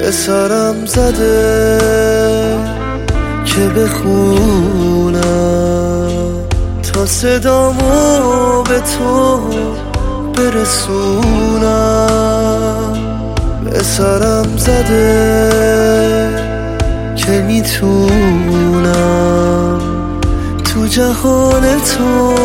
به سرم زده که بخونم تا صدامو به تو برسونم. به سرم زده که میتونم تو جهان تو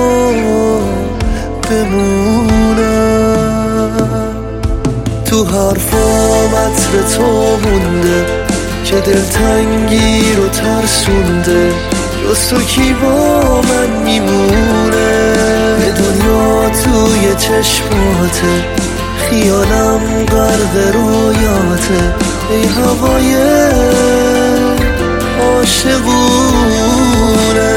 بمونم. تو حرفام عطر تو مونده که دلتنگی رو ترسونده. جز تو کی با من میمونه؟ به دنیا توی چشماته، خیالم غرق رویاته. ای هوای عاشقونه.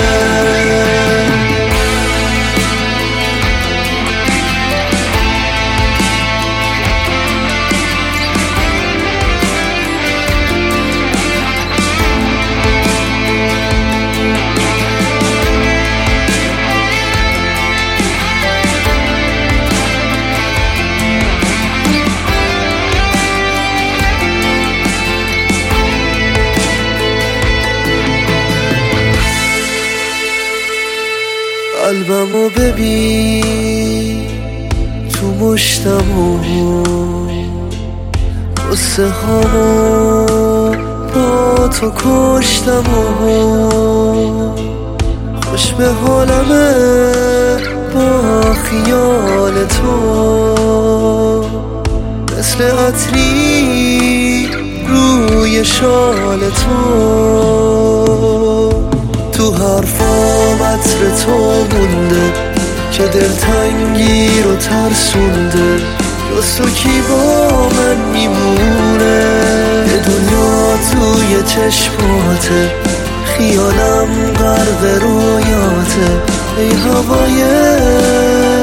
قلبمو ببین تو مشتمو، قصه هامو با تو کشتمو. خوش به حالمه با خیال تو، مثل عطری روی شال تو. تو حرفام عطر تو مونده که دلتنگی رو ترسونده. جز تو کی با من میمونه؟ به دنیا توی چشماته، خیالم غرق رویاته. ای هوای